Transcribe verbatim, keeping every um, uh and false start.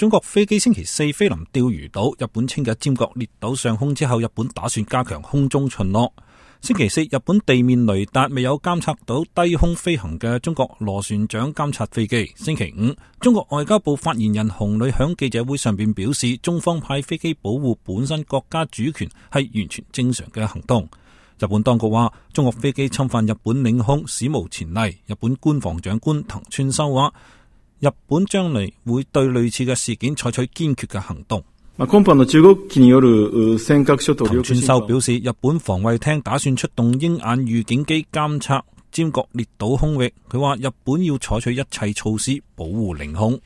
中國飛機星期四飛臨釣魚島，日本稱嘅尖閣列島上空之後，日本打算加強空中巡邏。星期四，日本地面雷達未有監測到低空飛行嘅中國螺旋槳監察飛機。星期五，中國外交部發言人洪磊響記者會上邊表示，中方派飛機保護本身國家主權係完全正常嘅行動。日本當局話，中國飛機侵犯日本領空史無前例。日本官房長官藤村修話，日本將嚟會對類似嘅事件採取堅決嘅行動。 藤村修表示，日本防衛廳打算出動鷹眼預警機監測尖閣列島空域。佢話，日本要採取一切措施保護領空。